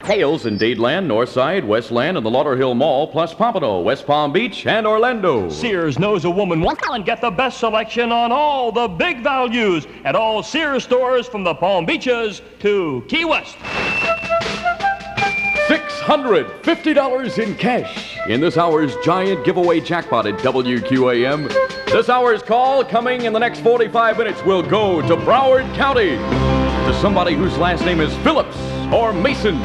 Sales in Dadeland, Northside, Westland, and the Lauderhill Mall, plus Pompano, West Palm Beach, and Orlando. Sears knows a woman well and get the best selection on all the big values at all Sears stores from the Palm Beaches to Key West. $650 in cash in this hour's giant giveaway jackpot at WQAM. This hour's call, coming in the next 45 minutes, will go to Broward County, to somebody whose last name is Phillips or Mason.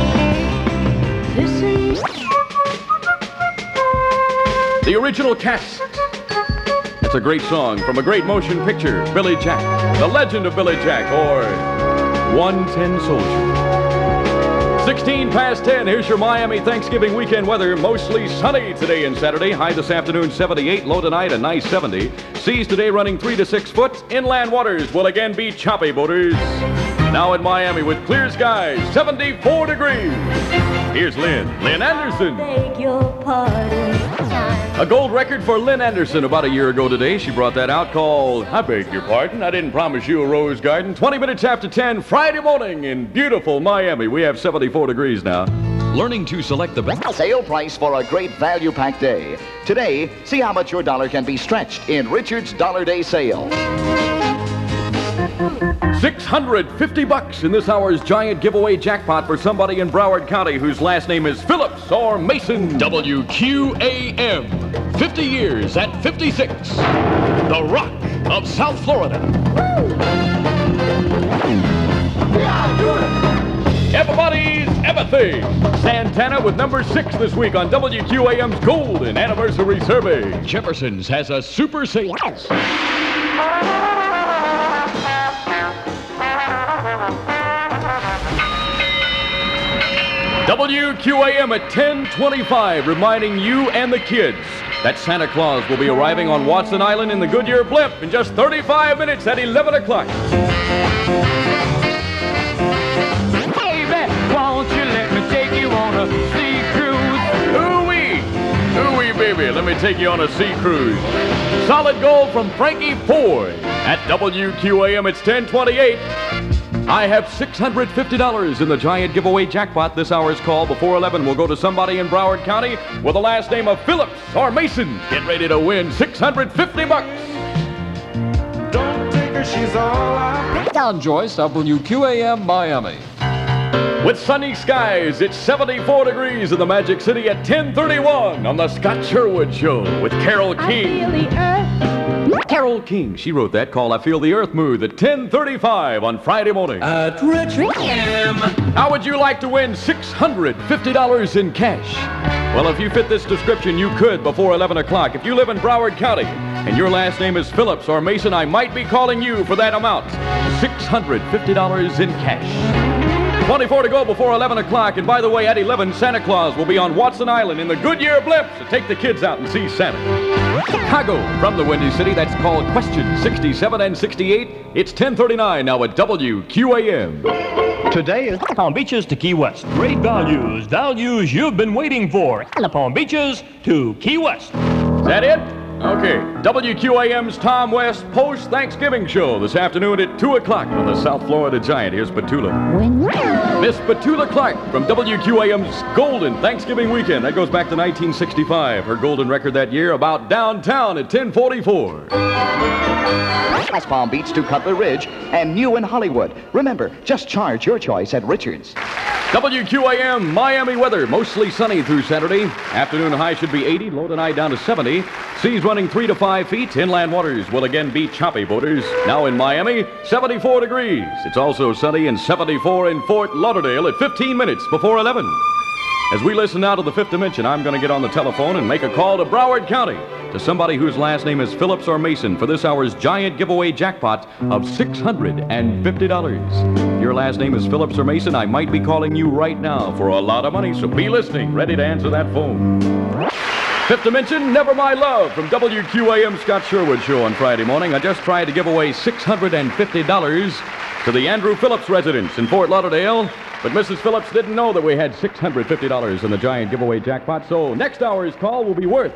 The original cast. It's a great song from a great motion picture, Billy Jack, The Legend of Billy Jack, or 110 Soldier. 16 past 10, here's your Miami Thanksgiving weekend weather. Mostly sunny today and Saturday. High this afternoon, 78. Low tonight, a nice 70. Seas today running 3 to 6 foot. Inland waters will again be choppy, boaters. Now in Miami with clear skies, 74 degrees. Here's Lynn Anderson. Beg your pardon. A gold record for Lynn Anderson about a year ago today. She brought that out called I Beg Your Pardon. I Didn't Promise You a Rose Garden. 20 minutes after 10, Friday morning in beautiful Miami. We have 74 degrees now. Learning to select the best sale price for a great value pack day. Today, see how much your dollar can be stretched in Richard's Dollar Day Sale. $650 in this hour's giant giveaway jackpot for somebody in Broward County whose last name is Phillips or Mason. WQAM. 50 years at 56. The Rock of South Florida. Everybody's everything. Santana with number 6 this week on WQAM's Golden Anniversary Survey. Jefferson's has a super sale. WQAM at 10:25, reminding you and the kids that Santa Claus will be arriving on Watson Island in the Goodyear Blimp in just 35 minutes at 11 o'clock. Baby, won't you let me take you on a sea cruise? Ooh-wee, baby, let me take you on a sea cruise. Solid gold from Frankie Ford. At WQAM, it's 10:28. I have $650 in the giant giveaway jackpot. This hour's call before 11 will go to somebody in Broward County with the last name of Phillips or Mason. Get ready to win $650. Don't take her, she's all I... Don Joyce, WQAM Miami. With sunny skies, it's 74 degrees in the Magic City at 10:31 on the Scott Sherwood Show with Carole King. I feel the earth. Carole King, she wrote that call, I Feel the Earth Move, at 10:35 on Friday morning. At Richard M. How would you like to win $650 in cash? Well, if you fit this description, you could before 11 o'clock. If you live in Broward County and your last name is Phillips or Mason, I might be calling you for that amount. $650 in cash. 24 to go before 11 o'clock. And by the way, at 11, Santa Claus will be on Watson Island in the Goodyear Blimp to take the kids out and see Santa. Chicago, from the Windy City, that's called Question 67 and 68. It's 10:39 now at WQAM. Today is Palm Beaches to Key West. Great values, values you've been waiting for. The Palm Beaches to Key West. Is that it? Okay. WQAM's Tom West post-Thanksgiving show this afternoon at 2 o'clock on the South Florida Giant. Here's Petula. Miss Petula Clark from WQAM's Golden Thanksgiving Weekend. That goes back to 1965. Her golden record that year about downtown at 10:44. West Palm Beach to Cutler Ridge and new in Hollywood. Remember, just charge your choice at Richard's. WQAM Miami weather, mostly sunny through Saturday. Afternoon high should be 80, low tonight down to 70. Seas running 3 to 5 feet. Inland waters will again be choppy, boaters. Now in Miami, 74 degrees. It's also sunny and 74 in Fort Lauderdale at 15 minutes before 11. As we listen now to the Fifth Dimension, I'm going to get on the telephone and make a call to Broward County, to somebody whose last name is Phillips or Mason for this hour's giant giveaway jackpot of $650. Your last name is Phillips or Mason, I might be calling you right now for a lot of money, so be listening, ready to answer that phone. Fifth Dimension, Never My Love from WQAM Scott Sherwood Show on Friday morning. I just tried to give away $650 to the Andrew Phillips residence in Fort Lauderdale, but Mrs. Phillips didn't know that we had $650 in the giant giveaway jackpot, so next hour's call will be worth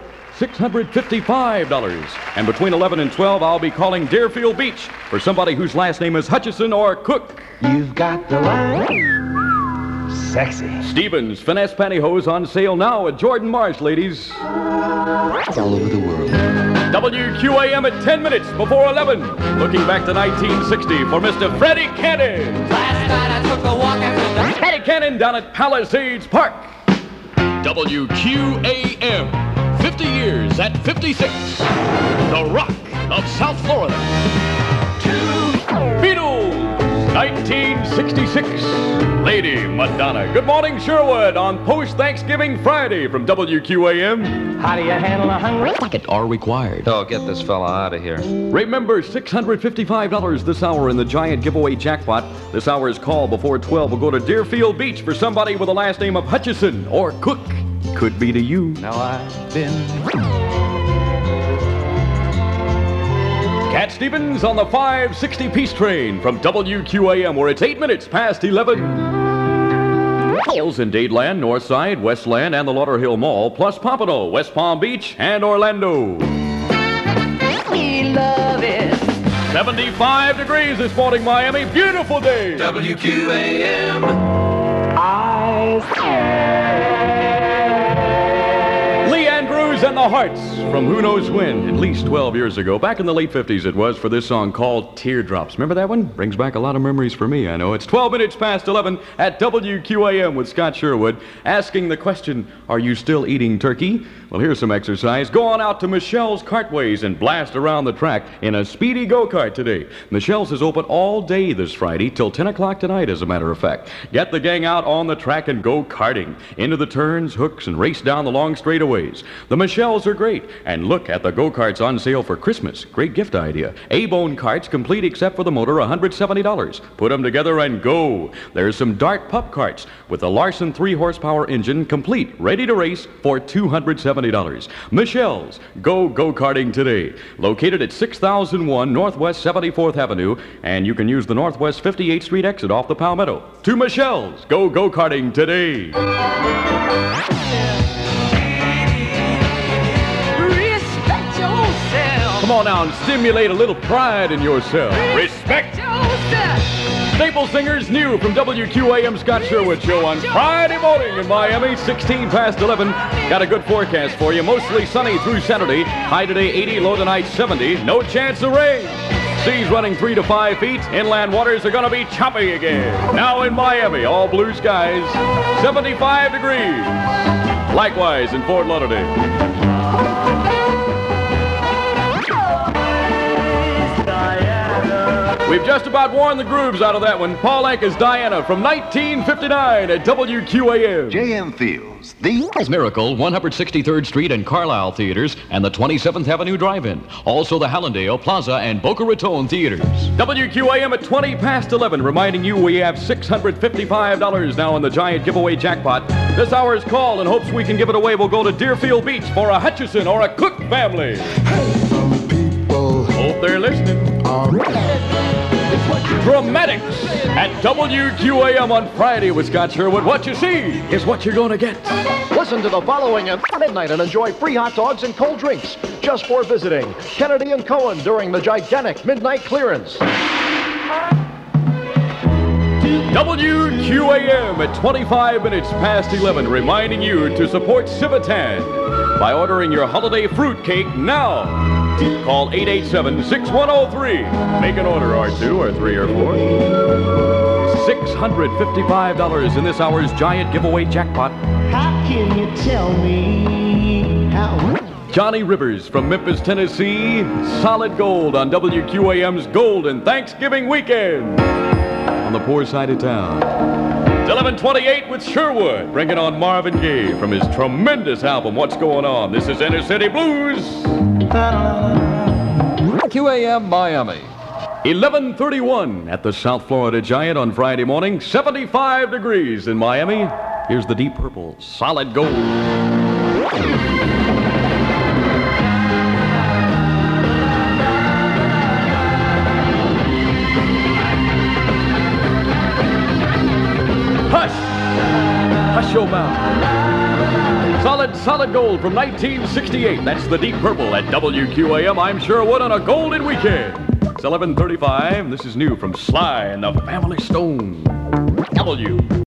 $655. And between 11 and 12, I'll be calling Deerfield Beach for somebody whose last name is Hutchison or Cook. You've got the line sexy. Stevens Finesse Pantyhose on sale now at Jordan Marsh, ladies. All over the world. WQAM at 10 minutes before 11. Looking back to 1960 for Mr. Freddie Cannon. Last night I took a walk after the... Freddie Cannon down at Palisades Park. WQAM, 50 years at 56. The Rock of South Florida. Beatles, 1966. Lady Madonna. Good morning, Sherwood, on post-Thanksgiving Friday from WQAM. How do you handle a hungry? Are required. Oh, get this fella out of here. Remember, $655 this hour in the giant giveaway jackpot. This hour's call before 12 will go to Deerfield Beach for somebody with the last name of Hutchison or Cook. Could be to you. Now I've been... Cat Stevens on the 560 Peace Train from WQAM, where it's 8 minutes past 11. Hills in Dadeland, Northside, Westland, and the Lauderhill Mall, plus Pompano, West Palm Beach, and Orlando. We love it. 75 degrees this morning, Miami. Beautiful day. WQAM. Lee Andrews and the Hearts from who knows when, at least 12 years ago. Back in the late 50s it was, for this song called Teardrops. Remember that one? Brings back a lot of memories for me, I know. It's 12 minutes past 11 at WQAM with Scott Sherwood, asking the question, are you still eating turkey? Well, here's some exercise. Go on out to Michelle's Kartways and blast around the track in a speedy go-kart today. Michelle's is open all day this Friday till 10 o'clock tonight, as a matter of fact. Get the gang out on the track and go karting. Into the turns, hooks, and race down the long straightaways. The Michelle's are great. And look at the go-karts on sale for Christmas. Great gift idea. A-bone carts, complete except for the motor, $170. Put them together and go. There's some Dart pup carts with the Larson 3-horsepower engine, complete, ready to race for $270. Michelle's. Go-karting today. Located at 6001 Northwest 74th Avenue, and you can use the Northwest 58th Street exit off the Palmetto. To Michelle's. Go-karting today. Respect yourself. Come on now and stimulate a little pride in yourself. Respect. yourself. Staple Singers new from WQAM Scott Sherwood Show on Friday morning in Miami, 16 past 11. Got a good forecast for you. Mostly sunny through Saturday. High today 80, low tonight 70. No chance of rain. Seas running 3 to 5 feet. Inland waters are going to be choppy again. Now in Miami, all blue skies, 75 degrees. Likewise in Fort Lauderdale. We've just about worn the grooves out of that one. Paul Anka's Diana from 1959 at WQAM. J.M. Fields, the Miracle, 163rd Street and Carlisle Theaters, and the 27th Avenue Drive-In. Also the Hallandale, Plaza, and Boca Raton Theaters. WQAM at 20 past 11, reminding you we have $655 now in the giant giveaway jackpot. This hour's call in hopes we can give it away will go to Deerfield Beach for a Hutchison or a Cook family. Some people Hope they're listening. are Dramatics at WQAM on Friday with Scott Sherwood. What you see is what you're going to get. Listen to the following at midnight and enjoy free hot dogs and cold drinks just for visiting Kennedy and Cohen during the gigantic midnight clearance. WQAM at 25 minutes past 11, reminding you to support Civitan by ordering your holiday fruitcake now. Call 887-6103. Make an order, or 2, or 3, or 4. $655 in this hour's giant giveaway jackpot. How can you tell me how? Johnny Rivers from Memphis, Tennessee. Solid gold on WQAM's Golden Thanksgiving Weekend. On the poor side of town. It's 11:28 with Sherwood, bringing on Marvin Gaye from his tremendous album, What's Going On? This is Inner City Blues. QAM Miami. 11:31 at the South Florida Giant on Friday morning. 75 degrees in Miami. Here's the Deep Purple, Solid Gold. Hush your mouth. Solid gold from 1968. That's the Deep Purple at WQAM. I'm Sherwood on a golden weekend. It's 11:35. This is new from Sly and the Family Stone. W.